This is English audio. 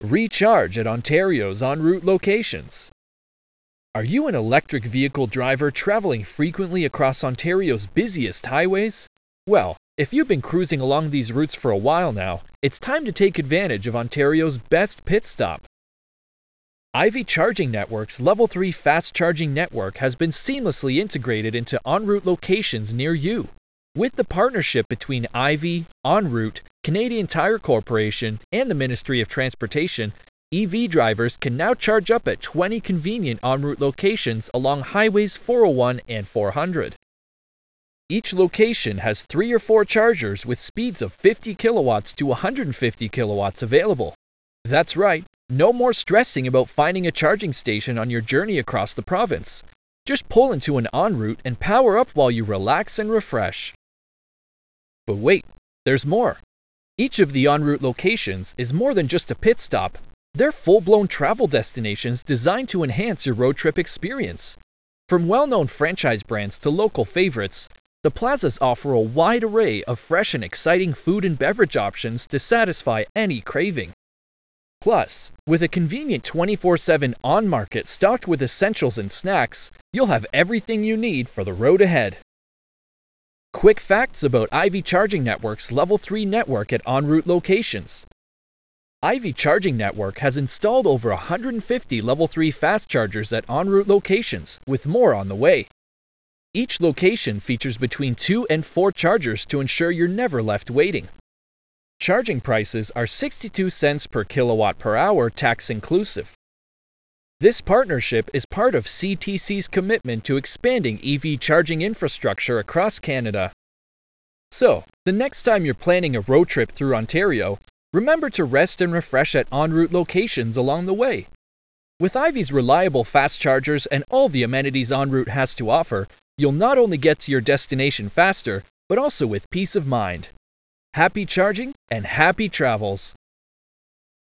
Recharge at Ontario's en route locations. Are you an electric vehicle driver traveling frequently across Ontario's busiest highways? Well, if you've been cruising along these routes for a while now, it's time to take advantage of Ontario's best pit stop. Ivy Charging Network's Level 3 fast charging network has been seamlessly integrated into en route locations near you. With the partnership between Ivy, En route, Canadian Tire Corporation, and the Ministry of Transportation, EV drivers can now charge up at 20 convenient en route locations along highways 401 and 400. Each location has 3 or 4 chargers with speeds of 50 kilowatts to 150 kilowatts available. That's right, no more stressing about finding a charging station on your journey across the province. Just pull into an en route and power up while you relax and refresh. But wait, there's more. Each of the en route locations is more than just a pit stop. They're full-blown travel destinations designed to enhance your road trip experience. From well-known franchise brands to local favorites, the plazas offer a wide array of fresh and exciting food and beverage options to satisfy any craving. Plus, with a convenient 24/7 on-market stocked with essentials and snacks, you'll have everything you need for the road ahead. Quick facts about Ivy Charging Network's Level 3 network at en route locations. Ivy Charging Network has installed over 150 Level 3 fast chargers at en route locations, with more on the way. Each location features between 2 and 4 chargers to ensure you're never left waiting. Charging prices are 62 cents per kilowatt per hour, tax inclusive. This partnership is part of CTC's commitment to expanding EV charging infrastructure across Canada. So, the next time you're planning a road trip through Ontario, remember to rest and refresh at en route locations along the way. With Ivy's reliable fast chargers and all the amenities en route has to offer, you'll not only get to your destination faster, but also with peace of mind. Happy charging and happy travels!